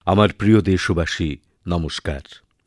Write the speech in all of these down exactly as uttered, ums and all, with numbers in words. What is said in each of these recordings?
আমার প্রিয় দেশবাসী নমস্কার।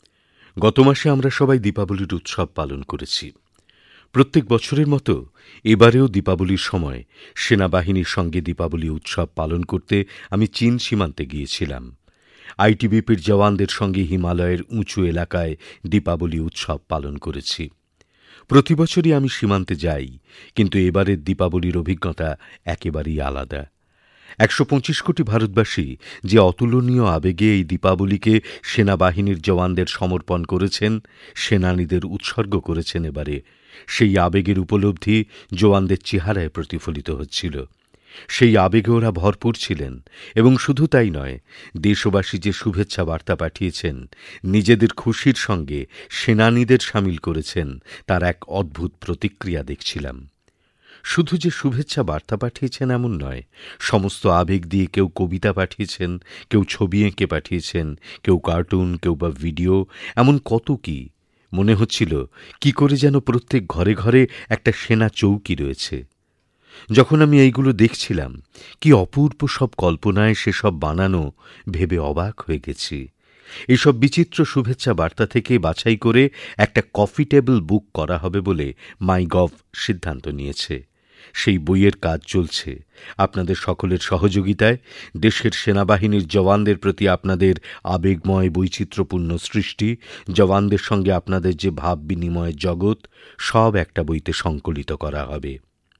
গত মাসে আমরা সবাই দীপাবলির উৎসব পালন করেছি। প্রত্যেক বছরের মতো এবারেও দীপাবলির সময় সেনাবাহিনীর সঙ্গে দীপাবলি উৎসব পালন করতে আমি চীন সীমান্তে গিয়েছিলাম। আইটিবিপির জওয়ানদের সঙ্গে হিমালয়ের উঁচু এলাকায় দীপাবলি উৎসব পালন করেছি। প্রতি বছরই আমি সীমান্তে যাই, কিন্তু এবারের দীপাবলির অভিজ্ঞতা একেবারেই আলাদা। একশো পঁচিশ কোটি ভারতবাসী যে অতুলনীয় আবেগে এই দীপাবলিকে সেনাবাহিনীর জওয়ানদের সমর্পণ করেছেন, সেনানীদের উৎসর্গ করেছেন, এবারে সেই আবেগের উপলব্ধি জওয়ানদের চেহারায় প্রতিফলিত হচ্ছিল। সেই আবেগে ওরা ভরপুর ছিলেন, এবং শুধু তাই নয়, দেশবাসী যে শুভেচ্ছা বার্তা পাঠিয়েছেন, নিজেদের খুশির সঙ্গে সেনানীদের সামিল করেছেন, তার এক অদ্ভুত প্রতিক্রিয়া দেখছিলাম। শুধু যে শুভেচ্ছা বার্তা পাঠিয়েছেন এমন নয়, সমস্ত আবেগ দিয়ে কেউ কবিতা পাঠিয়েছেন, কেউ ছবি এঁকে পাঠিয়েছেন, কেউ কার্টুন, কেউ বা ভিডিও, এমন কত কি। মনে হচ্ছিল কি করে যেন প্রত্যেক ঘরে ঘরে একটা সেনা চৌকি রয়েছে। যখন আমি এইগুলো দেখছিলাম, কি অপূর্ব সব কল্পনায় সেসব বানানো, ভেবে অবাক হয়ে গেছি। এইসব বিচিত্র শুভেচ্ছা বার্তা থেকে বাছাই করে একটা কফি টেবিল বুক করা হবে বলে মাই গভ সিদ্ধান্ত নিয়েছে। সেই বইয়ের কাজ চলছে। আপনাদের সকলের সহযোগিতায় দেশের সেনাবাহিনীর জওয়ানদের প্রতি আপনাদের আবেগময় বৈচিত্র্যপূর্ণ সৃষ্টি, জওয়ানদের সঙ্গে আপনাদের যে ভাব বিনিময়ের জগৎ, সব একটা বইতে সংকলিত করা হবে।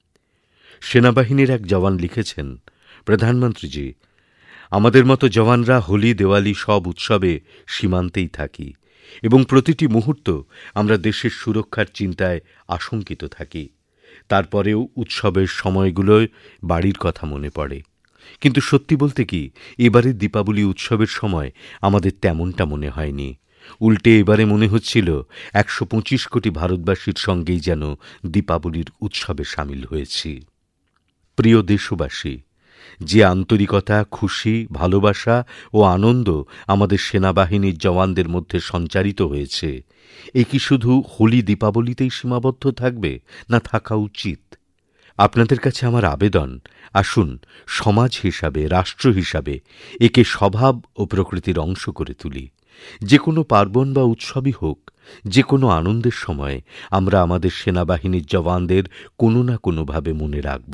সেনাবাহিনীর এক জওয়ান লিখেছেন, প্রধানমন্ত্রীজি, আমাদের মতো জওয়ানরা হোলি, দেওয়ালি সব উৎসবে সীমান্তেই থাকি, এবং প্রতিটি মুহূর্ত আমরা দেশের সুরক্ষার চিন্তায় আশঙ্কিত থাকি। তারপরেও উৎসবের সময়গুলোয় বাড়ির কথা মনে পড়ে। কিন্তু সত্যি বলতে কি, এবারের দীপাবলি উৎসবের সময় আমাদের তেমনটা মনে হয়নি। উল্টে এবারে মনে হচ্ছিল একশো পঁচিশ কোটি ভারতবাসীর সঙ্গেই যেন দীপাবলির উৎসবে সামিল হয়েছি। প্রিয় দেশবাসী, যে আন্তরিকতা, খুশি, ভালোবাসা ও আনন্দ আমাদের সেনাবাহিনীর জওয়ানদের মধ্যে সঞ্চারিত হয়েছে, এ কি শুধু হোলি দীপাবলিতেই সীমাবদ্ধ থাকবে, না থাকা উচিত? আপনাদের কাছে আমার আবেদন, আসুন সমাজ হিসাবে, রাষ্ট্র হিসাবে একে স্বভাব ও প্রকৃতির অংশ করে তুলি। যে কোনো পার্বণ বা উৎসবই হোক, যে কোনো আনন্দের সময় আমরা আমাদের সেনাবাহিনীর জওয়ানদের কোনো না কোনোভাবে মনে রাখব।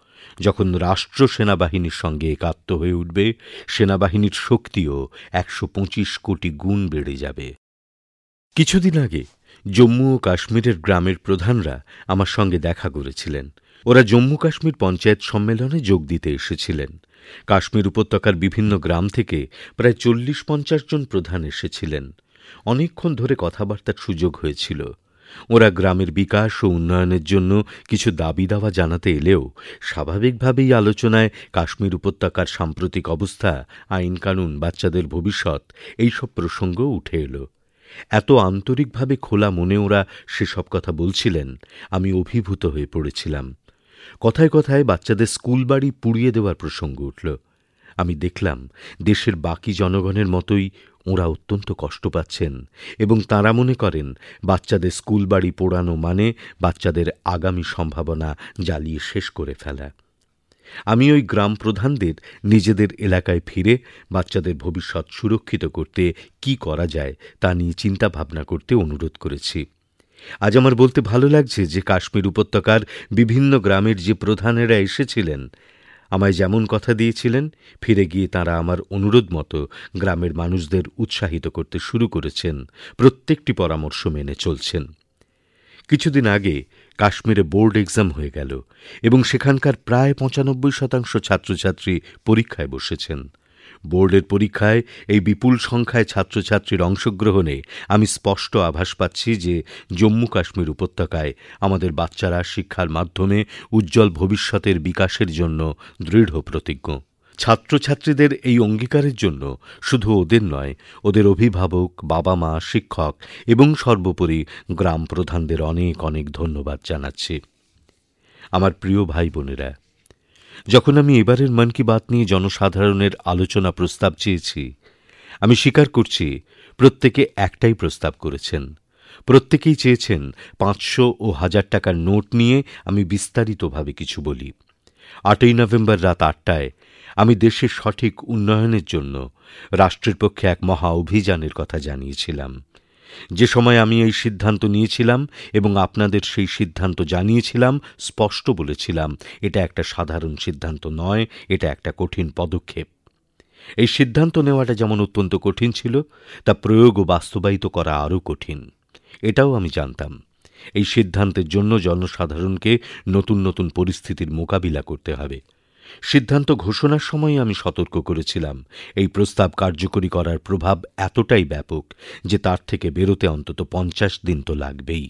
যখন রাষ্ট্র সেনাবাহিনীর সঙ্গে একাত্ম হয়ে উঠবে, সেনাবাহিনীর শক্তিও একশো পঁচিশ কোটি গুণ বেড়ে যাবে। কিছুদিন আগে জম্মু ও কাশ্মীরের গ্রামের প্রধানরা আমার সঙ্গে দেখা করেছিলেন। ওরা জম্মু কাশ্মীর পঞ্চায়েত সম্মেলনে যোগ দিতে এসেছিলেন। কাশ্মীর উপত্যকার বিভিন্ন গ্রাম থেকে প্রায় চল্লিশ পঞ্চাশ জন প্রধান এসেছিলেন। অনেকক্ষণ ধরে কথাবার্তার সুযোগ হয়েছিল। ওরা গ্রামের বিকাশ ও উন্নয়নের জন্য কিছু দাবি দাওয়া জানাতে এলেও স্বাভাবিকভাবেই আলোচনায় কাশ্মীর উপত্যকার সাম্প্রতিক অবস্থা, আইনকানুন, বাচ্চাদের ভবিষ্যৎ, এইসব প্রসঙ্গ উঠে এলো। এত আন্তরিকভাবে খোলা মনে ওরা সেসব কথা বলছিলেন, আমি অভিভূত হয়ে পড়েছিলাম। কথায় কথায় বাচ্চাদের স্কুল বাড়ি পুড়িয়ে দেওয়ার প্রসঙ্গ উঠল। আমি দেখলাম দেশের বাকি জনগণের মতোই ওঁরা অত্যন্ত কষ্ট পাচ্ছেন, এবং তাঁরা মনে করেন বাচ্চাদের স্কুল বাড়ি পোড়ানো মানে বাচ্চাদের আগামী সম্ভাবনা জ্বালিয়ে শেষ করে ফেলা। আমি ওই গ্রাম প্রধানদের নিজেদের এলাকায় ফিরে বাচ্চাদের ভবিষ্যৎ সুরক্ষিত করতে কি করা যায় তা নিয়ে চিন্তাভাবনা করতে অনুরোধ করেছি। আজ আমার বলতে ভালো লাগছে যে কাশ্মীর উপত্যকার বিভিন্ন গ্রামের যে প্রধানেরা এসেছিলেন, আমায় যেমন কথা দিয়েছিলেন, ফিরে গিয়ে তাঁরা আমার অনুরোধ মতো গ্রামের মানুষদের উৎসাহিত করতে শুরু করেছেন, প্রত্যেকটি পরামর্শ মেনে চলছেন। কিছুদিন আগে কাশ্মীরে বোর্ড এক্সাম হয়ে গেল, এবং সেখানকার প্রায় পঁচানব্বই শতাংশ ছাত্রছাত্রী পরীক্ষায় বসেছেন। বোর্ডের পরীক্ষায় এই বিপুল সংখ্যায় ছাত্রছাত্রীর অংশগ্রহণে আমি স্পষ্ট আভাস পাচ্ছি যে জম্মু কাশ্মীর উপত্যকায় আমাদের বাচ্চারা শিক্ষার মাধ্যমে উজ্জ্বল ভবিষ্যতের বিকাশের জন্য দৃঢ় প্রতিজ্ঞ। ছাত্রছাত্রীদের এই অঙ্গীকারের জন্য শুধু ওদের নয়, ওদের অভিভাবক, বাবা মা, শিক্ষক এবং সর্বোপরি গ্রাম প্রধানদের অনেক অনেক ধন্যবাদ জানাচ্ছি। আমার প্রিয় ভাই বোনেরা, যখন আমি এবারের মন কি বাত নিয়ে জনসাধারণের আলোচনা প্রস্তাব চেয়েছি, আমি স্বীকার করছি প্রত্যেকে একটাই প্রস্তাব করেছেন। প্রত্যেকেই চেয়েছেন পাঁচশো ও হাজার টাকার নোট নিয়ে আমি বিস্তারিতভাবে কিছু বলি। আটই নভেম্বর রাত আটটায় আমি দেশের সঠিক উন্নয়নের জন্য রাষ্ট্রের পক্ষে এক মহা অভিযানের কথা জানিয়েছিলাম। যে সময় আমি এই সিদ্ধান্ত নিয়েছিলাম এবং আপনাদের সেই সিদ্ধান্ত জানিয়েছিলাম, স্পষ্ট বলেছিলাম, এটা একটা সাধারণ সিদ্ধান্ত নয়, এটা একটা কঠিন পদক্ষেপ। এই সিদ্ধান্ত নেওয়াটা যেমন অত্যন্ত কঠিন ছিল, তা প্রয়োগ ও বাস্তবায়িত করা আরও কঠিন। এটাও আমি জানতাম। এই সিদ্ধান্তের জন্য জনসাধারণকে নতুন নতুন পরিস্থিতির মোকাবিলা করতে হবে। সিদ্ধান্ত ঘোষণার সময় আমি সতর্ক করেছিলাম, এই প্রস্তাব কার্যকরী করার প্রভাব এতটাই ব্যাপক যে তার থেকে বেরোতে অন্তত পঞ্চাশ দিন তো লাগবেই।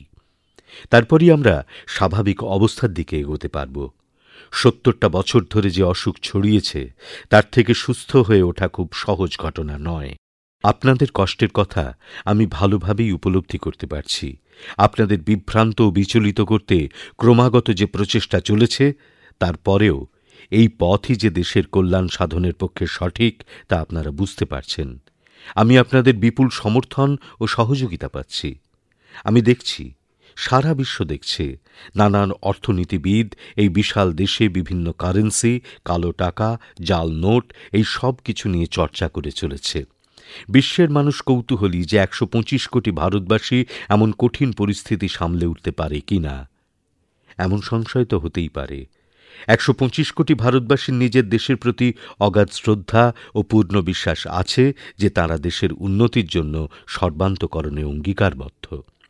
তারপরই আমরা স্বাভাবিক অবস্থার দিকে এগোতে পারব। সত্তরটা বছর ধরে যে অসুখ ছড়িয়েছে, তার থেকে সুস্থ হয়ে ওঠা খুব সহজ ঘটনা নয়। আপনাদের কষ্টের কথা আমি ভালোভাবেই উপলব্ধি করতে পারছি। আপনাদের বিভ্রান্ত ও বিচলিত করতে ক্রমাগত যে প্রচেষ্টা চলেছে, তারপরেও এই পথই যে দেশের কল্যাণ সাধনের পক্ষে সঠিক, তা আপনারা বুঝতে পারছেন। আমি আপনাদের বিপুল সমর্থন ও সহযোগিতা পাচ্ছি। আমি দেখছি, সারা বিশ্ব দেখছে, নানান অর্থনীতিবিদ এই বিশাল দেশে বিভিন্ন কারেন্সি, কালো টাকা, জাল নোট, এই সব কিছু নিয়ে চর্চা করে চলেছে। বিশ্বের মানুষ কৌতূহলী যে একশো পঁচিশ কোটি ভারতবাসী এমন কঠিন পরিস্থিতি সামলে উঠতে পারে কি না। এমন সংশয় তো হতেই পারে। একশো পঁচিশ কোটি ভারতবাসীর নিজের দেশের প্রতি অগাধ শ্রদ্ধা ও পূর্ণ বিশ্বাস আছে যে তাঁরা দেশের উন্নতির জন্য সর্বান্তকরণে অঙ্গীকারবদ্ধ।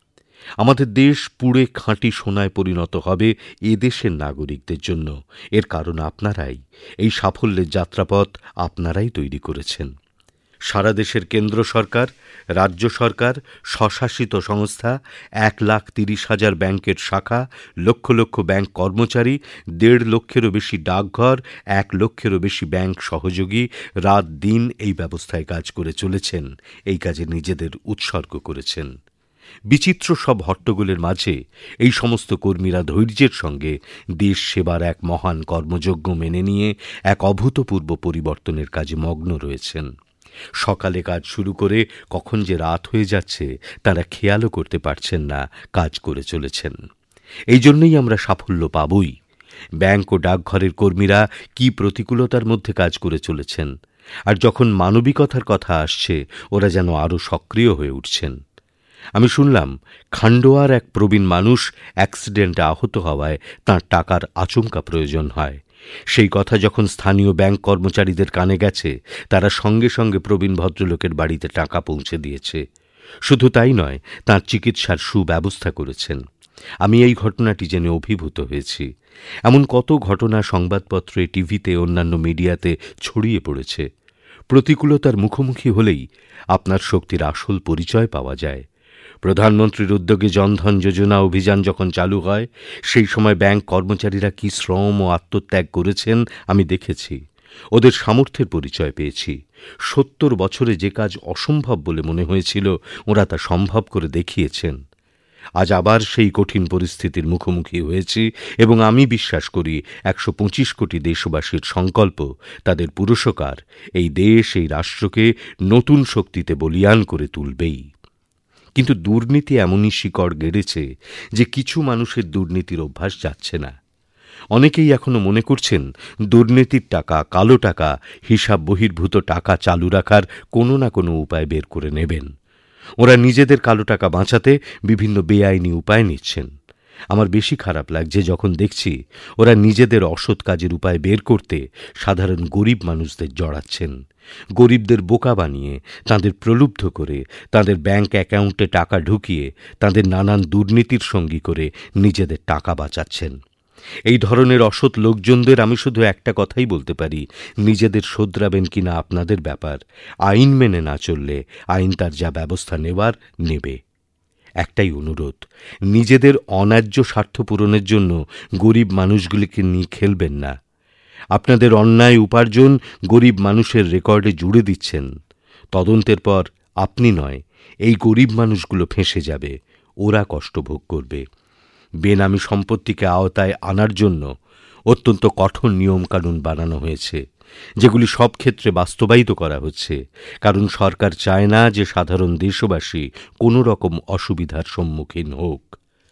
আমাদের দেশ পুড়ে খাঁটি সোনায় পরিণত হবে এ দেশের নাগরিকদের জন্য। এর কারণ আপনারাই। এই সাফল্যের যাত্রাপথ আপনারাই তৈরি করেছেন। সারা দেশের কেন্দ্র সরকার, রাজ্য সরকার, স্বশাসিত সংস্থা, এক লাখ তিরিশ হাজার ব্যাঙ্কের শাখা, লক্ষ লক্ষ ব্যাঙ্ক কর্মচারী, দেড় লক্ষেরও বেশি ডাকঘর, এক লক্ষেরও বেশি ব্যাঙ্ক সহযোগী রাত দিন এই ব্যবস্থায় কাজ করে চলেছেন, এই কাজে নিজেদের উৎসর্গ করেছেন। বিচিত্র সব হট্টগোলের মাঝে এই সমস্ত কর্মীরা ধৈর্যের সঙ্গে দেশ সেবার এক মহান কর্মযজ্ঞ মেনে নিয়ে এক অভূতপূর্ব পরিবর্তনের কাজে মগ্ন রয়েছেন। সকালে কাজ শুরু করে কখন যে রাত হয়ে যাচ্ছে তাঁরা খেয়ালও করতে পারছেন না, কাজ করে চলেছেন। এই জন্যই আমরা সাফল্য পাবই। ব্যাঙ্ক ও ডাকঘরের কর্মীরা কি প্রতিকূলতার মধ্যে কাজ করে চলেছেন, আর যখন মানবিকতার কথা আসছে ওরা যেন আরও সক্রিয় হয়ে উঠছেন। আমি শুনলাম খান্ডোয়ার এক প্রবীণ মানুষ অ্যাক্সিডেন্টে আহত হওয়ায় তাঁর টাকার আচমকা প্রয়োজন হয়। সেই কথা যখন স্থানীয় ব্যাঙ্ক কর্মচারীদের কানে গেছে, তারা সঙ্গে সঙ্গে প্রবীণ ভদ্রলোকের বাড়িতে টাকা পৌঁছে দিয়েছে। শুধু তাই নয়, তাঁর চিকিৎসার সুব্যবস্থা করেছেন। আমি এই ঘটনাটি জেনে অভিভূত হয়েছি। এমন কত ঘটনা সংবাদপত্রে, টিভিতে, অন্যান্য মিডিয়াতে ছড়িয়ে পড়েছে। প্রতিকূলতার মুখোমুখি হলেই আপনার শক্তির আসল পরিচয় পাওয়া যায়। প্রধানমন্ত্রীর উদ্যোগে জনধন যোজনা অভিযান যখন চালু হয়, সেই সময় ব্যাঙ্ক কর্মচারীরা কি শ্রম ও আত্মত্যাগ করেছেন আমি দেখেছি। ওদের সামর্থ্যের পরিচয় পেয়েছি। সত্তর বছরে যে কাজ অসম্ভব বলে মনে হয়েছিল, ওরা তা সম্ভব করে দেখিয়েছেন। আজ আবার সেই কঠিন পরিস্থিতির মুখোমুখি হয়েছি এবং আমি বিশ্বাস করি একশো পঁচিশ কোটি দেশবাসীর সংকল্প, তাদের পুরস্কার এই দেশ, এই রাষ্ট্রকে নতুন শক্তিতে বলীয়ান করে তুলবেই। কিন্তু দুর্নীতি এমনই শিকড় গেড়েছে যে কিছু মানুষের দুর্নীতির অভ্যাস যাচ্ছে না। অনেকেই এখনো মনে করছেন দুর্নীতির টাকা, কালো টাকা, হিসাব বহির্ভূত টাকা চালু রাখার কোনো না কোনো উপায় বের করে নেবেন। ওরা নিজেদের কালো টাকা বাঁচাতে বিভিন্ন বেআইনি উপায় নিচ্ছেন। আমার বেশি খারাপ লাগছে যখন দেখছি ওরা নিজেদের অসৎ কাজের উপায় বের করতে সাধারণ গরিব মানুষদের জড়াচ্ছেন। গরিবদের বোকা বানিয়ে, তাঁদের প্রলুব্ধ করে, তাঁদের ব্যাঙ্ক অ্যাকাউন্টে টাকা ঢুকিয়ে, তাঁদের নানান দুর্নীতির সঙ্গী করে নিজেদের টাকা বাঁচাচ্ছেন। এই ধরনের অসৎ লোকজনদের আমি শুধু একটা কথাই বলতে পারি, নিজেদের শোধরাবেন কিনা আপনাদের ব্যাপার। আইন মেনে না চললে আইন তার যা ব্যবস্থা নেওয়ার নেবে। একটাই অনুরোধ, নিজেদের অন্যায্য স্বার্থ পূরণের জন্য গরিব মানুষগুলিকে নিয়ে খেলবেন না। আপনাদের অন্যায় উপার্জন গরিব মানুষের রেকর্ডে জুড়ে দিচ্ছেন। তদন্তের পর আপনি নয়, এই গরিব মানুষগুলো ফেঁসে যাবে, ওরা কষ্ট ভোগ করবে। বেনামি সম্পত্তিকে আওতায় আনার জন্য অত্যন্ত কঠোর নিয়মকানুন বানানো হয়েছে, যেগুলি সব ক্ষেত্রে বাস্তবায়িত করা হচ্ছে, কারণ সরকার চায় না যে সাধারণ দেশবাসী কোনো রকম অসুবিধার সম্মুখীন হোক।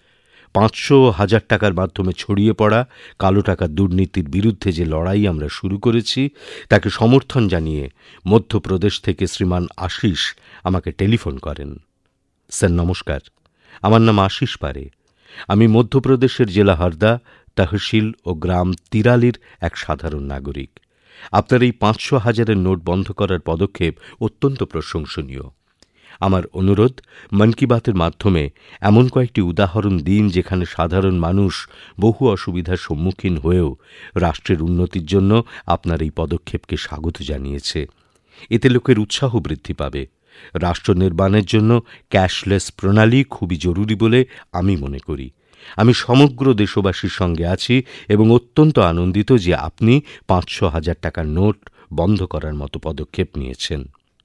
পাঁচশো হাজার টাকার মাধ্যমে ছড়িয়ে পড়া কালো টাকার দুর্নীতির বিরুদ্ধে যে লড়াই আমরা শুরু করেছি তাকে সমর্থন জানিয়ে মধ্যপ্রদেশ থেকে শ্রীমান আশিস আমাকে টেলিফোন করেন। স্যার নমস্কার, আমার নাম আশিস পারে। আমি মধ্যপ্রদেশের জেলা হরদা, তহসিল ও গ্রাম তিরালির এক সাধারণ নাগরিক। আপনার এই পাঁচশো হাজারের নোট বন্ধ করার পদক্ষেপ অত্যন্ত প্রশংসনীয়। আমার অনুরোধ, মন কি বাতের মাধ্যমে এমন কয়েকটি উদাহরণ দিন যেখানে সাধারণ মানুষ বহু অসুবিধার সম্মুখীন হয়েও রাষ্ট্রের উন্নতির জন্য আপনার এই পদক্ষেপকে স্বাগত জানিয়েছে। এতে লোকের উৎসাহ বৃদ্ধি পাবে। রাষ্ট্র নির্মাণের জন্য ক্যাশলেস প্রণালী খুবই জরুরি বলে আমি মনে করি। আমি সমগ্র দেশবাসীর সঙ্গে আছি এবং অত্যন্ত আনন্দিত যে আপনি পাঁচশো হাজার টাকার নোট বন্ধ করার মতো পদক্ষেপ নিয়েছেন।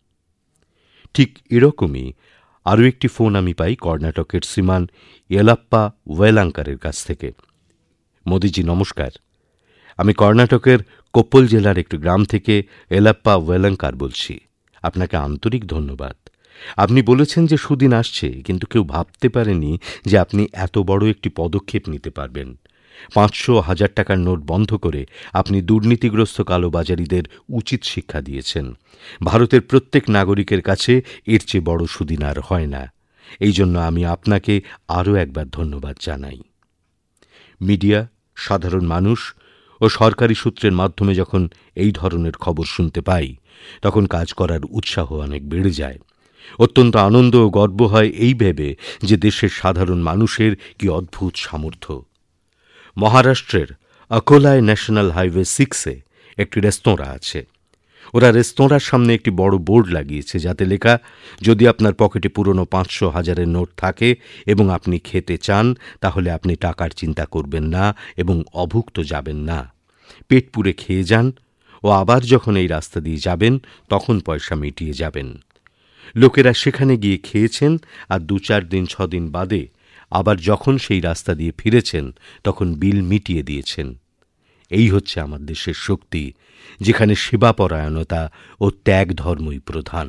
ঠিক এরকমই আরও একটি ফোন আমি পাই কর্ণাটকের শ্রীমান ইয়েলাপ্পা ওয়েলাঙ্কারের কাছ থেকে। মোদিজি নমস্কার, আমি কর্ণাটকের কোপ্পল জেলার একটি গ্রাম থেকে ইয়েলাপ্পা ওয়েলাঙ্কার বলছি। আপনাকে আন্তরিক ধন্যবাদ। আপনি বলেছেন যে সুদিন আসছে, কিন্তু কেউ ভাবতে পারেনি যে আপনি এত বড় একটি পদক্ষেপ নিতে পারবেন। পাঁচশো হাজার টাকার নোট বন্ধ করে আপনি দুর্নীতিগ্রস্ত কালোবাজারিদের উচিত শিক্ষা দিয়েছেন। ভারতের প্রত্যেক নাগরিকের কাছে এর চেয়ে বড় সুদিন আর হয় না। এই জন্য আমি আপনাকে আরও একবার ধন্যবাদ জানাই। মিডিয়া, সাধারণ মানুষ ও সরকারি সূত্রের মাধ্যমে যখন এই ধরনের খবর শুনতে পাই তখন কাজ করার উৎসাহ অনেক বেড়ে যায়। অত্যন্ত আনন্দ ও গর্ব হয় এই ভেবে যে দেশের সাধারণ মানুষের কি অদ্ভুত সামর্থ্য। মহারাষ্ট্রের অকোলায় ন্যাশনাল হাইওয়ে সিক্সে একটি রেস্তোরাঁ আছে। ওরা রেস্তোরাঁর সামনে একটি বড় বোর্ড লাগিয়েছে যাতে লেখা, যদি আপনার পকেটে পুরনো পাঁচশো হাজারের নোট থাকে এবং আপনি খেতে চান তাহলে আপনি টাকার চিন্তা করবেন না এবং অভুক্ত যাবেন না। পেট পুরে খেয়ে যান ও আবার যখন এই রাস্তা দিয়ে যাবেন তখন পয়সা মিটিয়ে যাবেন। লোকেরা সেখানে গিয়ে খেয়েছেন আর দু চার দিন ছদিন বাদে আবার যখন সেই রাস্তা দিয়ে ফিরেছেন তখন বিল মিটিয়ে দিয়েছেন। এই হচ্ছে আমার দেশের শক্তি, যেখানে সেবাপরায়ণতা ও ত্যাগ ধর্মই প্রধান।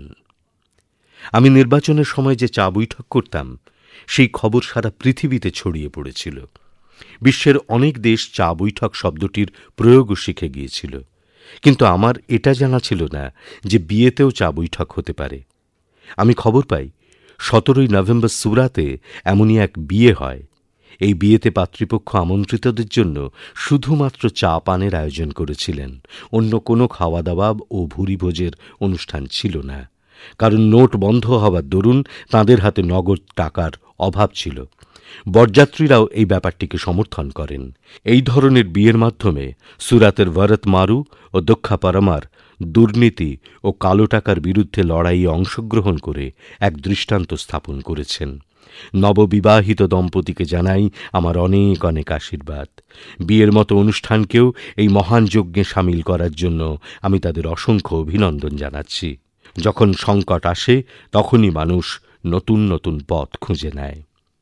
আমি নির্বাচনের সময় যে চা বৈঠক করতাম সেই খবর সারা পৃথিবীতে ছড়িয়ে পড়েছিল। বিশ্বের অনেক দেশ চা বৈঠক শব্দটির প্রয়োগও শিখে গিয়েছিল, কিন্তু আমার এটা জানা ছিল না যে বিয়েতেও চা বৈঠক হতে পারে। আমি খবর পাই সতেরোই নভেম্বর সুরাতে এমনই এক বিয়ে হয়। এই বিয়েতে পাত্রীপক্ষ আমন্ত্রিতদের জন্য শুধুমাত্র চা পানের আয়োজন করেছিলেন, অন্য কোনো খাওয়া দাওয়া ও ভুরিভোজের অনুষ্ঠান ছিল না। কারণ নোট বন্ধ হওয়ার দরুন তাঁদের হাতে নগদ টাকার অভাব ছিল। বরযাত্রীরাও এই ব্যাপারটিকে সমর্থন করেন। এই ধরনের বিয়ের মাধ্যমে সুরাতের ভরত মারু ও দক্ষা পরমার দুর্নীতি ও কালো টাকার বিরুদ্ধে লড়াইয়ে অংশগ্রহণ করে এক দৃষ্টান্ত স্থাপন করেছেন। নববিবাহিত দম্পতিকে জানাই আমার অনেক অনেক আশীর্বাদ। বিয়ের মতো অনুষ্ঠানকেও এই মহান যজ্ঞে সামিল করার জন্য আমি তাদের অসংখ্য অভিনন্দন জানাচ্ছি। যখন সংকট আসে তখনই মানুষ নতুন নতুন পথ খুঁজে নেয়।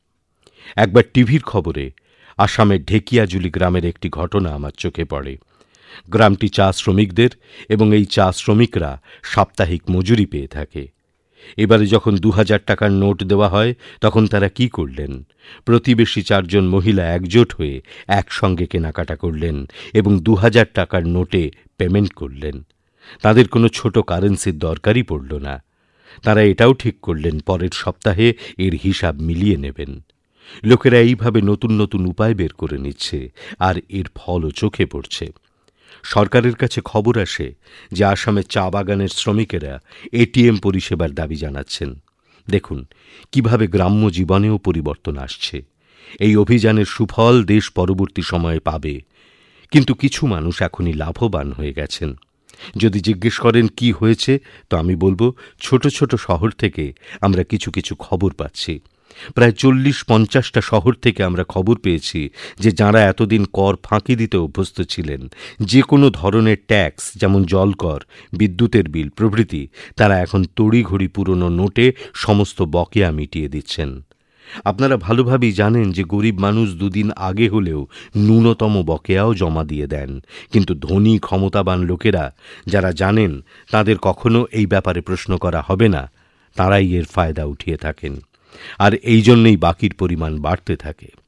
একবার টিভির খবরে আসামের ঢেকিয়াজুলি গ্রামের একটি ঘটনা আমার চোখে পড়ে। গ্রামটি চা শ্রমিকদের এবং এই চা শ্রমিকরা সাপ্তাহিক মজুরি পেয়ে থাকে। এবারে যখন দু হাজার টাকার নোট দেওয়া হয় তখন তারা কি করলেন? প্রতিবেশী চারজন মহিলা একজোট হয়ে একসঙ্গে কেনাকাটা করলেন এবং দু হাজার টাকার নোটে পেমেন্ট করলেন। তাদের কোনো ছোট কারেন্সির দরকারই পড়ল না। তারা এটাও ঠিক করলেন পরের সপ্তাহে এর হিসাব মিলিয়ে নেবেন। লোকেরা এইভাবে নতুন নতুন উপায় বের করে নিচ্ছে আর এর ফলও চোখে পড়ছে। সরকারের কাছে খবর আসে যে আসামের চা বাগানের শ্রমিকেরা এটিএম পরিষেবার দাবি জানাচ্ছেন। দেখুন কিভাবে গ্রাম্য জীবনেও পরিবর্তন আসছে। এই অভিযানের সুফল দেশ পরবর্তী সময়ে পাবে। কিন্তু কিছু মানুষ এখনই লাভবান হয়ে গেছেন। যদি জিজ্ঞেস করেন কি হয়েছে, তো আমি বলবো ছোট ছোট শহর থেকে আমরা কিছু কিছু খবর পাচ্ছি। প্রায় চল্লিশ পঞ্চাশটা শহর থেকে আমরা খবর পেয়েছি যে যাঁরা এতদিন কর ফাঁকি দিতে অভ্যস্ত ছিলেন, যে কোনো ধরনের ট্যাক্স যেমন জলকর, বিদ্যুতের বিল প্রভৃতি, তারা এখন তড়িঘড়ি পুরনো নোটে সমস্ত বকেয়া মিটিয়ে দিচ্ছেন। আপনারা ভালোভাবেই জানেন যে গরিব মানুষ দুদিন আগে হলেও ন্যূনতম বকেয়াও জমা দিয়ে দেন, কিন্তু ধনী ক্ষমতাবান লোকেরা যারা জানেন তাদের কখনো এই ব্যাপারে প্রশ্ন করা হবে না, তারাই এর ফায়দা উঠিয়ে থাকেন। আর এই জন্যেই বাকির পরিমাণ বাড়তে থাকে।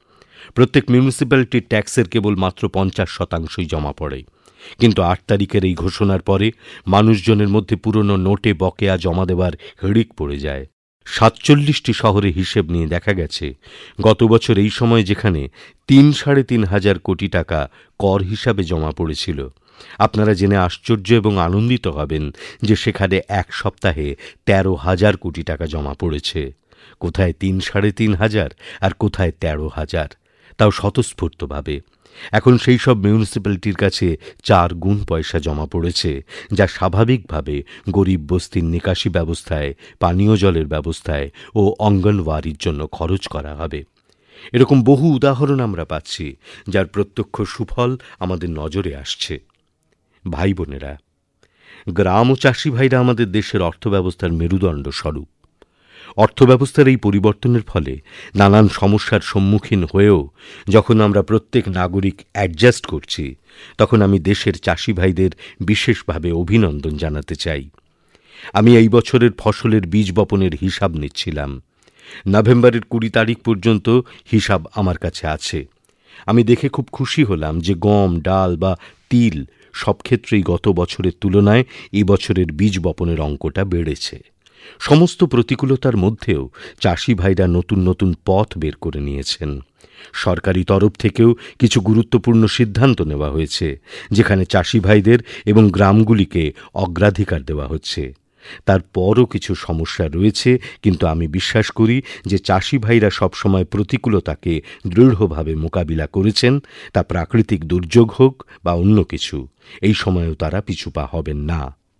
প্রত্যেক মিউনিসিপ্যালিটির ট্যাক্সের কেবল মাত্র পঞ্চাশ শতাংশই জমা পড়ে। কিন্তু আট তারিখের এই ঘোষণার পরে মানুষজনের মধ্যে পুরনো নোটে বকেয়া জমা দেওয়ার হিড়িক পড়ে যায়। সাতচল্লিশটি শহরে হিসেব নিয়ে দেখা গেছে গত বছর এই সময় যেখানে তিন সাড়ে তিন হাজার কোটি টাকা কর হিসাবে জমা পড়েছিল, আপনারা জেনে আশ্চর্য এবং আনন্দিত হবেন যে সেখানে এক সপ্তাহে তেরো হাজার কোটি টাকা জমা পড়েছে। কোথায় তিন সাড়ে তিন হাজার আর কোথায় তেরো হাজার, তাও স্বতঃস্ফূর্তভাবে। এখন সেই সব মিউনিসিপ্যালিটির কাছে চার গুণ পয়সা জমা পড়েছে, যা স্বাভাবিকভাবে গরিব বস্তির নিকাশি ব্যবস্থায়, পানীয় জলের ব্যবস্থায় ও অঙ্গনওয়াড়ির জন্য খরচ করা হবে। এরকম বহু উদাহরণ আমরা পাচ্ছি, যার প্রত্যক্ষ সুফল আমাদের নজরে আসছে। ভাই বোনেরা, গ্রাম ও চাষি ভাইরা আমাদের দেশের অর্থব্যবস্থার মেরুদণ্ড স্বরূপ। অর্থব্যবস্থার এই পরিবর্তনের ফলে নানান সমস্যার সম্মুখীন হয়েও যখন আমরা প্রত্যেক নাগরিক অ্যাডজাস্ট করছি, তখন আমি দেশের চাষি ভাইদের বিশেষভাবে অভিনন্দন জানাতে চাই। আমি এই বছরের ফসলের বীজ বপনের হিসাব নিচ্ছিলাম। নভেম্বরের কুড়ি তারিখ পর্যন্ত হিসাব আমার কাছে আছে। আমি দেখে খুব খুশি হলাম যে গম, ডাল বা তিল সব ক্ষেত্রেই গত বছরের তুলনায় এই বছরের বীজ বপনের অঙ্কটা বেড়েছে। সমস্ত প্রতিকূলতার মধ্যেও চাষি ভাইরা নতুন নতুন পথ বের করে নিয়েছেন। সরকারি তরফ থেকেও কিছু গুরুত্বপূর্ণ সিদ্ধান্ত নেওয়া হয়েছে, যেখানে চাষি ভাইদের এবং গ্রামগুলিকে অগ্রাধিকার দেওয়া হচ্ছে। তারপরও কিছু সমস্যা রয়েছে, কিন্তু আমি বিশ্বাস করি যে চাষি ভাইরা সবসময় প্রতিকূলতাকে দৃঢ়ভাবে মোকাবিলা করেছেন, তা প্রাকৃতিক দুর্যোগ হোক বা অন্য কিছু। এই সময়েও তারা পিছুপা হবেন না।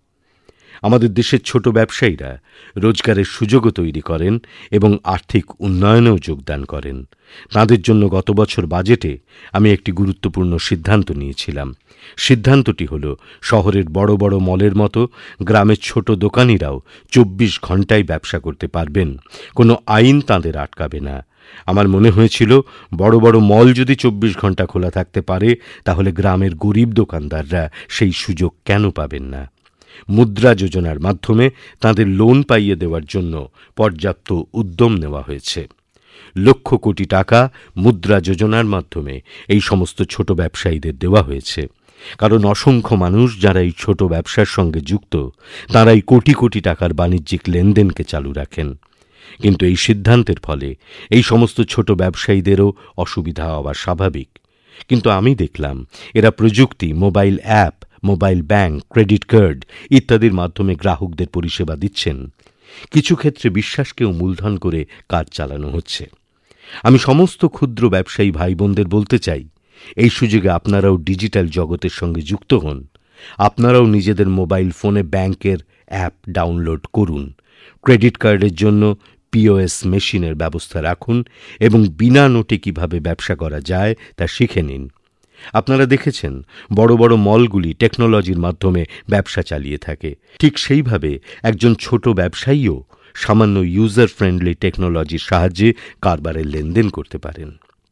আমাদের দেশের ছোট ব্যবসায়ীরা রোজগারের সুযোগও তৈরি করেন এবং আর্থিক উন্নয়নেও যোগদান করেন। তাঁদের জন্য গত বছর বাজেটে আমি একটি গুরুত্বপূর্ণ সিদ্ধান্ত নিয়েছিলাম। সিদ্ধান্তটি হল, শহরের বড় বড় মলের মতো গ্রামের ছোট দোকানিরাও চব্বিশ ঘণ্টায় ব্যবসা করতে পারবেন, কোনো আইন তাঁদের আটকাবে না। আমার মনে হয়েছিল, বড় বড় মল যদি চব্বিশ ঘণ্টা খোলা থাকতে পারে, তাহলে গ্রামের গরিব দোকানদাররা সেই সুযোগ কেন পাবেন না। মুদ্রা যোজনার মাধ্যমে তাঁদের লোন পাইয়ে দেওয়ার জন্য পর্যাপ্ত উদ্যম নেওয়া হয়েছে। লক্ষ কোটি টাকা মুদ্রা যোজনার মাধ্যমে এই সমস্ত ছোট ব্যবসায়ীদের দেওয়া হয়েছে, কারণ অসংখ্য মানুষ যারা এই ছোট ব্যবসার সঙ্গে যুক্ত, তাঁরাই কোটি কোটি টাকার বাণিজ্যিক লেনদেনকে চালু রাখেন। কিন্তু এই সিদ্ধান্তের ফলে এই সমস্ত ছোট ব্যবসায়ীদেরও অসুবিধা হওয়া স্বাভাবিক। কিন্তু আমি দেখলাম, এরা প্রযুক্তি, mobile app, mobile bank, credit card ইত্যাদির মাধ্যমে গ্রাহকদের পরিষেবা দিচ্ছেন। কিছু ক্ষেত্রে বিশ্বাসকেও মূলধন করে কাজ চালানো হচ্ছে। আমি সমস্ত ক্ষুদ্র ব্যবসায়ী ভাই বোনদের বলতে চাই, এই সুযোগে আপনারাও ডিজিটাল জগতের সঙ্গে যুক্ত হন। আপনারাও নিজেদের মোবাইল ফোনে ব্যাংকের অ্যাপ ডাউনলোড করুন। ক্রেডিট কার্ডের জন্য পিওএস মেশিনের ব্যবস্থা রাখুন এবং বিনা নোটে কীভাবে ব্যবসা করা যায় তা শিখে নিন। আপনারা দেখেছেন, বড় বড় মলগুলি টেকনোলজির মাধ্যমে ব্যবসা চালিয়ে থাকে। ঠিক সেইভাবে একজন ছোট ব্যবসায়ীও সামান্য ইউজার ফ্রেন্ডলি টেকনোলজির সাহায্যে কারবারের লেনদেন করতে পারেন।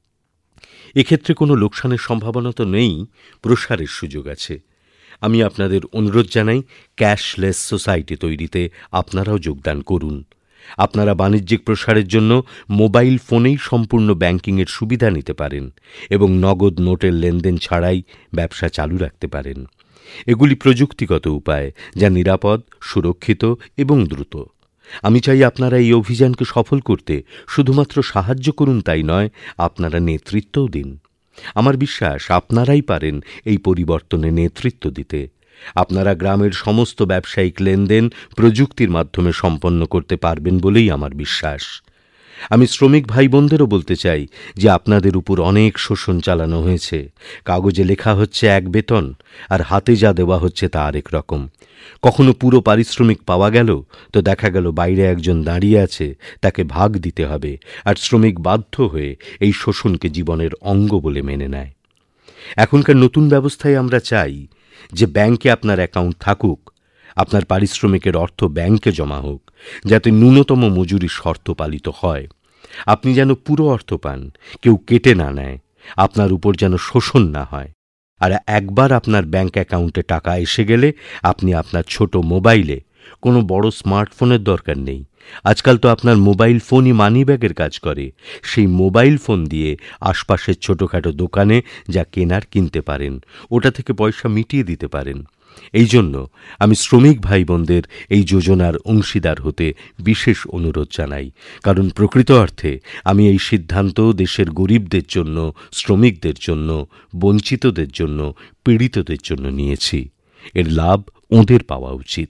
এক্ষেত্রে কোনো লোকসানের সম্ভাবনা তো নেই, প্রসারের সুযোগ আছে। আমি আপনাদের অনুরোধ জানাই, ক্যাশলেস সোসাইটি তৈরিতে আপনারাও যোগদান করুন। আপনারা বাণিজ্যিক প্রসারের জন্য মোবাইল ফোনেই সম্পূর্ণ ব্যাংকিংয়ের সুবিধা নিতে পারেন এবং নগদ নোটের লেনদেন ছাড়াই ব্যবসা চালু রাখতে পারেন। এগুলি প্রযুক্তিগত উপায়, যা নিরাপদ, সুরক্ষিত এবং দ্রুত। আমি চাই আপনারা এই অভিযানকে সফল করতে শুধুমাত্র সাহায্য করুন তাই নয়, আপনারা নেতৃত্বও দিন। আমার বিশ্বাস আপনারাই পারেন এই পরিবর্তনে নেতৃত্ব দিতে। আপনারা গ্রামের সমস্ত ব্যবসায়িক লেনদেন প্রযুক্তির মাধ্যমে সম্পন্ন করতে পারবেন বলেই আমার বিশ্বাস। আমি শ্রমিক ভাই বোনদেরও বলতে চাই যে আপনাদের উপর অনেক শোষণ চালানো হয়েছে। কাগজে লেখা হচ্ছে এক বেতন, আর হাতে যা দেওয়া হচ্ছে তা আরেক রকম। কখনো পুরো পারিশ্রমিক পাওয়া গেল তো দেখা গেল বাইরে একজন দাঁড়িয়ে আছে, তাকে ভাগ দিতে হবে, আর শ্রমিক বাধ্য হয়ে এই শোষণকে জীবনের অঙ্গ বলে মেনে নেয়। এখনকার নতুন ব্যবস্থায় আমরা চাই যে ব্যাংকে আপনার অ্যাকাউন্ট থাকুক, আপনার পারিশ্রমিকের অর্থ ব্যাংকে জমা হোক, যাতে ন্যূনতম মজুরির শর্ত পালিত হয়। আপনি যেন পুরো অর্থ পান, কেউ কেটে না নেয়, আপনার উপর যেন শোষণ না হয়। আর একবার আপনার ব্যাংক অ্যাকাউন্টে টাকা এসে গেলে আপনি আপনার ছোট মোবাইলে, কোনো বড় স্মার্টফোনের দরকার নেই, আজকাল তো আপনার মোবাইল ফোনই মানিব্যাগের কাজ করে। সেই মোবাইল ফোন দিয়ে আশপাশের ছোটোখাটো দোকানে যা কেনার কিনতে পারেন, ওটা থেকে পয়সা মিটিয়ে দিতে পারেন। এই জন্য আমি শ্রমিক ভাইবোনদের এই যোজনার অংশীদার হতে বিশেষ অনুরোধ জানাই, কারণ প্রকৃত অর্থে আমি এই সিদ্ধান্ত দেশের গরীবদের জন্য, শ্রমিকদের জন্য, বঞ্চিতদের জন্য, পীড়িতদের জন্য নিয়েছি। এর লাভ ওঁদের পাওয়া উচিত।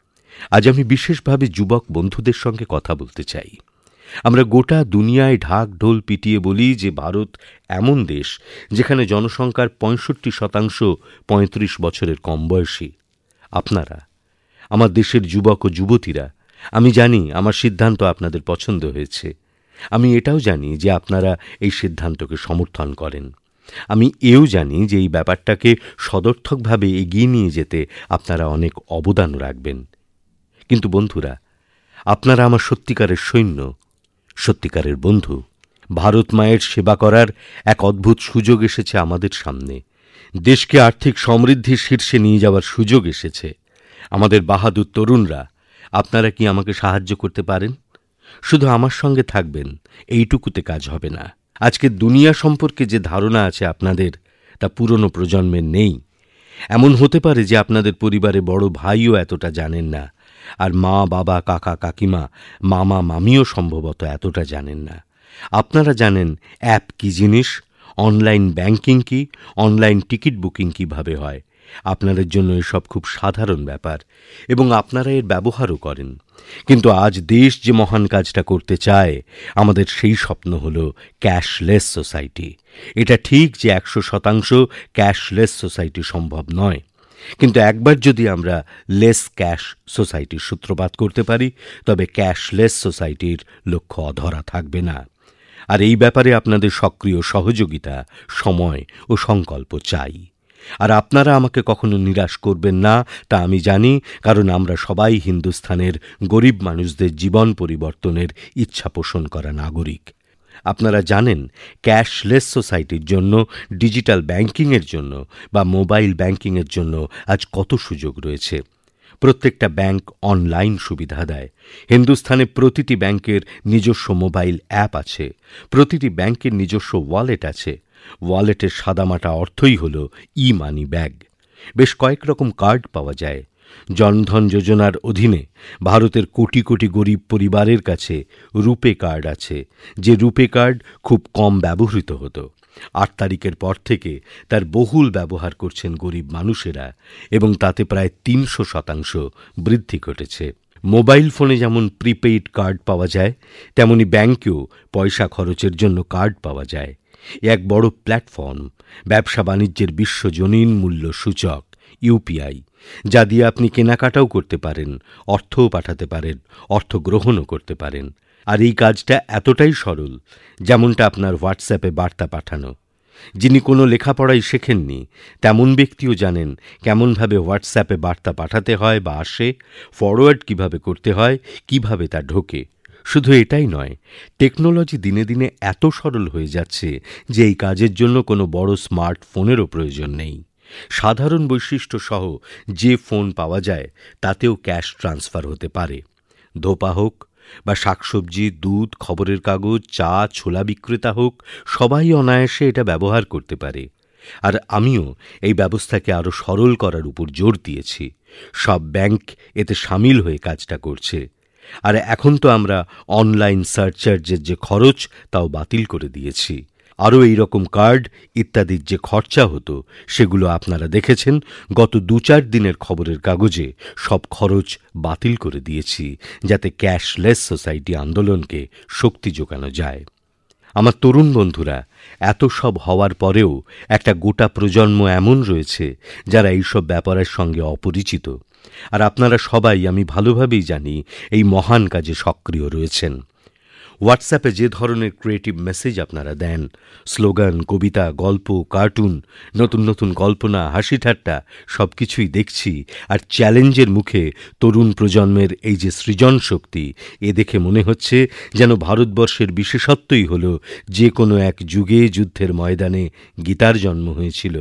আজ আমি বিশেষভাবে যুবক বন্ধুদের সঙ্গে কথা বলতে চাই। আমরা গোটা দুনিয়ায় ঢাক ঢোল পিটিয়ে বলি যে ভারত এমন দেশ যেখানে জনসংখ্যার পঁয়ষট্টি শতাংশ পঁয়ত্রিশ বছরের কম বয়সী। আপনারা, আমার দেশের যুবক ও যুবতীরা, আমি জানি আমার সিদ্ধান্ত আপনাদের পছন্দ হয়েছে। আমি এটাও জানি যে আপনারা এই সিদ্ধান্তকে সমর্থন করেন। আমি এও জানি যে এই ব্যাপারটাকে সদর্থকভাবে এগিয়ে নিয়ে যেতে আপনারা অনেক অবদান রাখবেন। কিন্তু বন্ধুরা, আপনারা আমার সত্যিকারের সৈন্য, সত্যিকারের বন্ধু। ভারত মায়ের সেবা করার এক অদ্ভুত সুযোগ এসেছে আমাদের সামনে। দেশকে আর্থিক সমৃদ্ধির শীর্ষে নিয়ে যাওয়ার সুযোগ এসেছে। আমাদের বাহাদুর তরুণরা, আপনারা কি আমাকে সাহায্য করতে পারেন? শুধু আমার সঙ্গে থাকবেন, এইটুকুতে কাজ হবে না। আজকের দুনিয়া সম্পর্কে যে ধারণা আছে আপনাদের, তা পুরনো প্রজন্মের নেই। এমন হতে পারে যে আপনাদের পরিবারে বড় ভাইও এতটা জানেন না, আর মা বাবা কাকা কাকিমা মামা মামিও সম্ভবত এতটা জানেন না। আপনারা জানেন অ্যাপ কী জিনিস, অনলাইন ব্যাংকিং কী, অনলাইন টিকিট বুকিং কীভাবে হয়। আপনাদের জন্য এসব খুব সাধারণ ব্যাপার এবং আপনারা এর ব্যবহারও করেন। কিন্তু আজ দেশ যে মহান কাজটা করতে চায়, আমাদের সেই স্বপ্ন হল ক্যাশলেস সোসাইটি। এটা ঠিক যে একশো শতাংশ ক্যাশলেস সোসাইটি সম্ভব নয়, কিন্তু একবার যদি আমরা লেস ক্যাশ সোসাইটির সূত্রপাত করতে পারি, তবে ক্যাশলেস সোসাইটির লক্ষ্য অধরা থাকবে না। আর এই ব্যাপারে আপনাদের সক্রিয় সহযোগিতা, সময় ও সংকল্প চাই। আর আপনারা আমাকে কখনো নিরাশ করবেন না, তা আমি জানি, কারণ আমরা সবাই হিন্দুস্থানের গরীব মানুষদের জীবন পরিবর্তনের ইচ্ছা পোষণ করা নাগরিক। আপনারা জানেন ক্যাশলেস সোসাইটির জন্য, ডিজিটাল ব্যাংকিংয়ের জন্য বা মোবাইল ব্যাংকিংয়ের জন্য আজ কত সুযোগ রয়েছে। প্রত্যেকটা ব্যাংক অনলাইন সুবিধা দেয়। হিন্দুস্থানে প্রতিটি ব্যাংকের নিজস্ব মোবাইল অ্যাপ আছে, প্রতিটি ব্যাংকের নিজস্ব ওয়ালেট আছে। ওয়ালেটের সাদামাটা অর্থই হল ই মানি ব্যাগ। বেশ কয়েক রকম কার্ড পাওয়া যায়। জনধন যোজনার অধীনে ভারতের কোটি কোটি গরীব পরিবারের কাছে রুপে কার্ড আছে, যে রুপে কার্ড খুব কম ব্যবহৃত হতো। আট তারিখের পর থেকে তার বহুল ব্যবহার করছেন গরীব মানুষেরা এবং তাতে প্রায় তিনশো শতাংশ বৃদ্ধি ঘটেছে। মোবাইল ফোনে যেমন প্রিপেইড কার্ড পাওয়া যায়, তেমনি ব্যাংকেও পয়সা খরচের জন্য কার্ড পাওয়া যায়। এক বড় প্ল্যাটফর্ম, ব্যবসা বাণিজ্যের বিশ্বজনীন মূল্য সূচক ইউপিআই, যা দিয়ে আপনি কেনাকাটাও করতে পারেন, অর্থও পাঠাতে পারেন, অর্থ গ্রহণও করতে পারেন। আর এই কাজটা এতটাই সরল, যেমনটা আপনার হোয়াটসঅ্যাপে বার্তা পাঠানো। যিনি কোনো লেখাপড়াই শেখেননি, তেমন ব্যক্তিও জানেন কেমনভাবে হোয়াটসঅ্যাপে বার্তা পাঠাতে হয় বা আসে, ফরওয়ার্ড কীভাবে করতে হয়, কীভাবে তা ঢোকে। শুধু এটাই নয়, টেকনোলজি দিনে দিনে এত সরল হয়ে যাচ্ছে যে এই কাজের জন্য কোনো বড় স্মার্টফোনেরও প্রয়োজন নেই। সাধারণ বৈশিষ্ট্য সহ যে ফোন পাওয়া যায়, তাতেও ক্যাশ ট্রান্সফার হতে পারে। ধোপা হোক বা শাকসবজি, দুধ, খবরের কাগজ, চা, ছোলা বিক্রেতা হোক, সবাই অনায়াসে এটা ব্যবহার করতে পারে। আর আমিও এই ব্যবস্থাকে আরও সরল করার উপর জোর দিয়েছি। সব ব্যাংক এতে সামিল হয়ে কাজটা করছে। আর এখন তো আমরা অনলাইন সারচার্জের যে খরচ, তাও বাতিল করে দিয়েছি। আরও এই রকম কার্ড ইত্যাদির যে খরচা হতো, সেগুলো আপনারা দেখেছেন। গত দু চার দিনের খবরের কাগজে সব খরচ বাতিল করে দিয়েছি, যাতে ক্যাশলেস সোসাইটি আন্দোলনকে শক্তি যোগানো যায়। আমার তরুণ বন্ধুরা, এত সব হওয়ার পরেও একটা গোটা প্রজন্ম এমন রয়েছে যারা এইসব ব্যাপারের সঙ্গে অপরিচিত। আর আপনারা সবাই, আমি ভালোভাবেই জানি, এই মহান কাজে সক্রিয় রয়েছেন। হোয়াটসঅ্যাপে যে ধরনের ক্রিয়েটিভ মেসেজ আপনারা দেন, স্লোগান, কবিতা, গল্প, কার্টুন, নতুন নতুন কল্পনা, হাসি ঠাট্টা, সব কিছুই দেখছি। আর চ্যালেঞ্জের মুখে তরুণ প্রজন্মের এই যে সৃজন শক্তি, এ দেখে মনে হচ্ছে যেন ভারতবর্ষের বিশেষত্বই হল যে কোনো এক যুগে যুদ্ধের ময়দানে গীতার জন্ম হয়েছিল,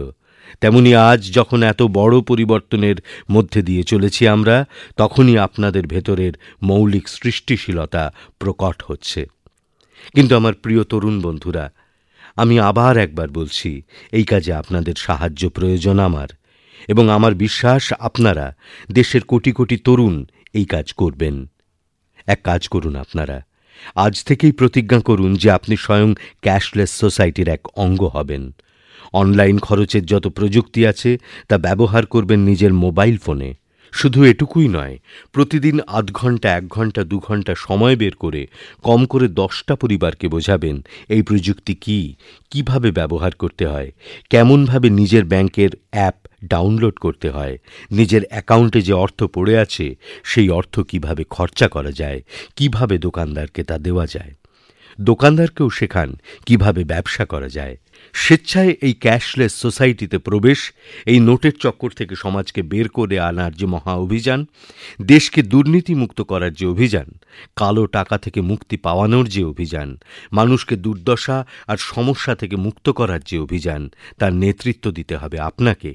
তেমনি আজ যখন এত বড় পরিবর্তনের মধ্যে দিয়ে চলেছি আমরা, তখনই আপনাদের ভেতরের মৌলিক সৃষ্টিশীলতা প্রকট হচ্ছে। কিন্তু আমার প্রিয় তরুণ বন্ধুরা, আমি আবার একবার বলছি, এই কাজে আপনাদের সাহায্য প্রয়োজন আমার, এবং আমার বিশ্বাস আপনারা, দেশের কোটি কোটি তরুণ এই কাজ করবেন। এক কাজ করুন আপনারা, আজ থেকেই প্রতিজ্ঞা করুন যে আপনি স্বয়ং ক্যাশলেস সোসাইটির এক অঙ্গ হবেন। অনলাইন খরচের যত প্রযুক্তি আছে তা ব্যবহার করবেন নিজের মোবাইল ফোনে। শুধু এটুকুই নয়, প্রতিদিন আধ ঘণ্টা এক ঘণ্টা দু ঘণ্টা সময় বের করে কম করে দশটা পরিবারকে বোঝাবেন এই প্রযুক্তি কী, কীভাবে ব্যবহার করতে হয়, কেমনভাবে নিজের ব্যাঙ্কের অ্যাপ ডাউনলোড করতে হয়, নিজের অ্যাকাউন্টে যে অর্থ পড়ে আছে সেই অর্থ কীভাবে খরচা করা যায়, কীভাবে দোকানদারকে তা দেওয়া যায়। দোকানদারকেও শেখান কীভাবে ব্যবসা করা যায়। স্বেচ্ছায় এই ক্যাশলেস সোসাইটিতে প্রবেশ, এই নোটের চক্কর থেকে সমাজকে বের করে আনার যে মহা অভিযান, দেশকে দুর্নীতিমুক্ত করার যে অভিযান, কালো টাকা থেকে মুক্তি পাওয়ানোর যে অভিযান, মানুষকে দুর্দশা আর সমস্যা থেকে মুক্ত করার যে অভিযান, তার নেতৃত্ব দিতে হবে আপনাকে।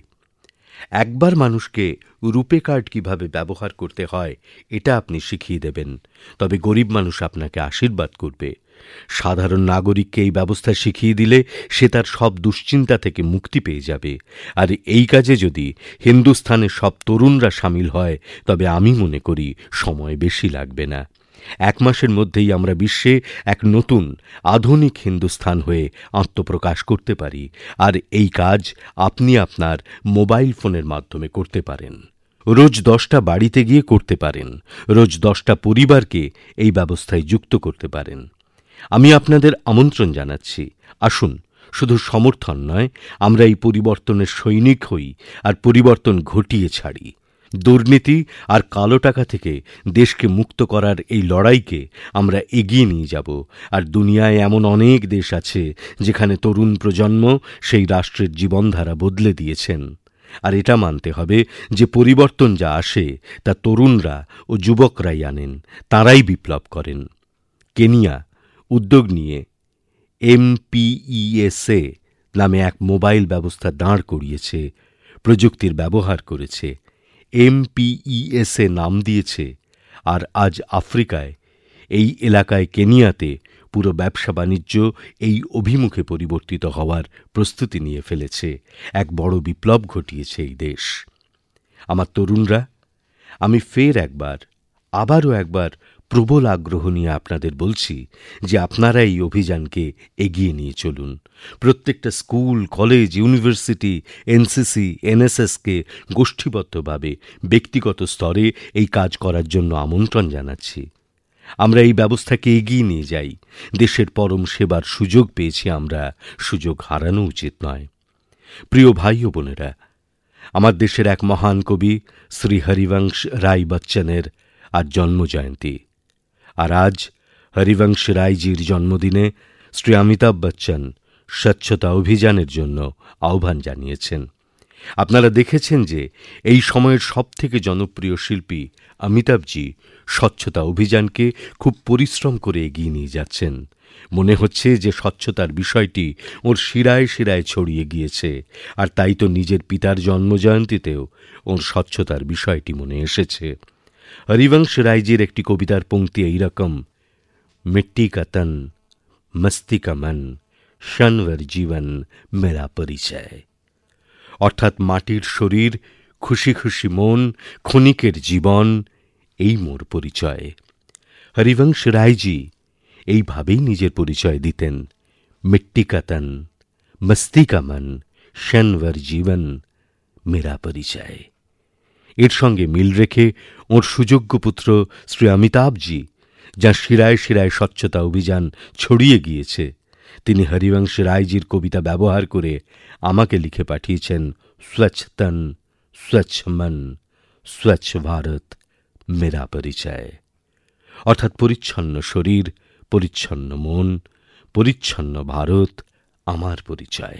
একবার মানুষকে রুপে কার্ড কীভাবে ব্যবহার করতে হয় এটা আপনি শিখিয়ে দেবেন, তবে গরীব মানুষ আপনাকে আশীর্বাদ করবে। সাধারণ নাগরিককে এই ব্যবস্থা শিখিয়ে দিলে সে তার সব দুশ্চিন্তা থেকে মুক্তি পেয়ে যাবে। আর এই কাজে যদি হিন্দুস্থানের সব তরুণরা সামিল হয়, তবে আমি মনে করি সময় বেশি লাগবে না। এক মাসের মধ্যেই আমরা বিশ্বে এক নতুন আধুনিক হিন্দুস্থান হয়ে আত্মপ্রকাশ করতে পারি। আর এই কাজ আপনি আপনার মোবাইল ফোনের মাধ্যমে করতে পারেন। রোজ দশটা বাড়িতে গিয়ে করতে পারেন, রোজ দশটা পরিবারকে এই ব্যবস্থায় যুক্ত করতে পারেন। আমি আপনাদের আমন্ত্রণ জানাচ্ছি, আসুন, শুধু সমর্থন নয়, আমরা এই পরিবর্তনের সৈনিক হই আর পরিবর্তন ঘটিয়ে ছাড়ি। দুর্নীতি আর কালো টাকা থেকে দেশকে মুক্ত করার এই লড়াইকে আমরা এগিয়ে নিয়ে যাব। আর দুনিয়ায় এমন অনেক দেশ আছে যেখানে তরুণ প্রজন্ম সেই রাষ্ট্রের জীবনধারা বদলে দিয়েছেন। আর এটা মানতে হবে যে পরিবর্তন যা আসে তা তরুণরা ও যুবকরাই আনেন, তাঁরাই বিপ্লব করেন। কেনিয়া উদ্যোগ নিয়ে এমপিইএসএ নামে এক মোবাইল ব্যবস্থা দাঁড় করিয়েছে, প্রযুক্তির ব্যবহার করেছে, এমপিইএসএ নাম দিয়েছে। আর আজ আফ্রিকায়, এই এলাকায় কেনিয়াতে পুরো ব্যবসা বাণিজ্য এই অভিমুখে পরিবর্তিত হওয়ার প্রস্তুতি নিয়ে ফেলেছে। এক বড় বিপ্লব ঘটিয়েছে এই দেশ। আমার তরুণরা, আমি ফের একবার, আবারও একবার প্রবল আগ্রহ নিয়ে আপনাদের বলছি যে আপনারা এই অভিযানকে এগিয়ে নিয়ে চলুন। প্রত্যেকটা স্কুল, কলেজ, ইউনিভার্সিটি, এনসিসি, এনএসএসকে গোষ্ঠীবদ্ধভাবে, ব্যক্তিগত স্তরে এই কাজ করার জন্য আমন্ত্রণ জানাচ্ছি। আমরা এই ব্যবস্থাকে এগিয়ে নিয়ে যাই। দেশের পরম সেবার সুযোগ পেয়েছি আমরা, সুযোগ হারানো উচিত নয়। প্রিয় ভাই ও বোনেরা, আমার দেশের এক মহান কবি শ্রী হরিবংশ রাই বচ্চনের আজ জন্মজয়ন্তী। আর আজ হরিবংশ রাইজির জন্মদিনে শ্রী অমিতাভ বচ্চন স্বচ্ছতা অভিযানের জন্য আহ্বান জানিয়েছেন। আপনারা দেখেছেন যে এই সময়ের সবথেকে জনপ্রিয় শিল্পী অমিতাভজি স্বচ্ছতা অভিযানকে খুব পরিশ্রম করে এগিয়ে নিয়ে যাচ্ছেন। মনে হচ্ছে যে স্বচ্ছতার বিষয়টি ওর শিরায় শিরায় ছড়িয়ে গিয়েছে। আর তাই তো নিজের পিতার জন্মজয়ন্তীতেও ওর স্বচ্ছতার বিষয়টি মনে এসেছে। হরিবংশ রাইজির একটি কবিতার পংক্তি এইরকম, মিট্টি কা তন, মস্তি কা মন, ক্ষণভর জীবন মেরা পরিচয়। অর্থাৎ মাটির শরীর, খুশি খুশি মন, ক্ষণিকের জীবন, এই মোর পরিচয়। হরিবংশ রাইজি এইভাবেই নিজের পরিচয় দিতেন, মিট্টি কা তন, মস্তি কা মন, ক্ষণভর জীবন মেরা পরিচয়। এর সঙ্গে মিল রেখে ওঁর সুযোগ্য পুত্র শ্রী অমিতাভজি, যাঁর শিরায় শিরায় স্বচ্ছতা অভিযান ছড়িয়ে গিয়েছে, তিনি হরিবংশ রাইজির কবিতা ব্যবহার করে আমাকে লিখে পাঠিয়েছেন, স্বচ্ছ তন, স্বচ্ছ মন, স্বচ্ছ ভারত মেরা পরিচয়। অর্থাৎ পরিচ্ছন্ন শরীর, পরিচ্ছন্ন মন, পরিচ্ছন্ন ভারত আমার পরিচয়।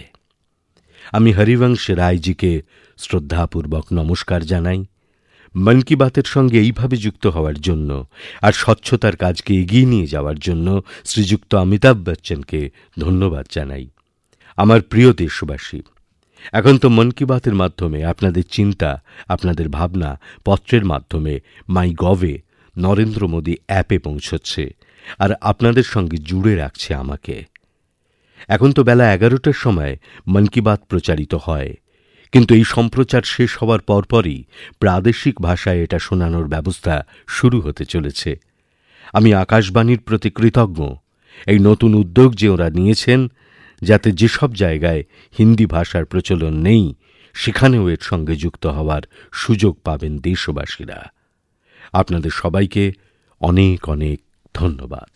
আমি হরিবংশ রাইজিকে শ্রদ্ধাপূর্বক নমস্কার জানাই। মন কি বাতের সঙ্গে এইভাবে যুক্ত হওয়ার জন্য আর স্বচ্ছতার কাজকে এগিয়ে নিয়ে যাওয়ার জন্য শ্রীযুক্ত অমিতাভ বচ্চনকে ধন্যবাদ জানাই। আমার প্রিয় দেশবাসী, এখন তো মন কি বাতের মাধ্যমে আপনাদের চিন্তা আপনাদের ভাবনা পত্রের মাধ্যমে মাই গভে নরেন্দ্র মোদী অ্যাপে পৌঁছচ্ছে আর আপনাদের সঙ্গে জুড়ে রাখছে আমাকে। এখন তো বেলা এগারোটার সময় মন কি বাত প্রচারিত হয়, কিন্তু এই সম্প্রচার শেষ হওয়ার পরপরই প্রাদেশিক ভাষায় এটা শোনানোর ব্যবস্থা শুরু হতে চলেছে। আমি আকাশবাণীর প্রতি কৃতজ্ঞ এই নতুন উদ্যোগ যে ওঁরা নিয়েছেন, যাতে যেসব জায়গায় হিন্দি ভাষার প্রচলন নেই সেখানেও এর সঙ্গে যুক্ত হওয়ার সুযোগ পাবেন দেশবাসীরা। আপনাদের সবাইকে অনেক অনেক ধন্যবাদ।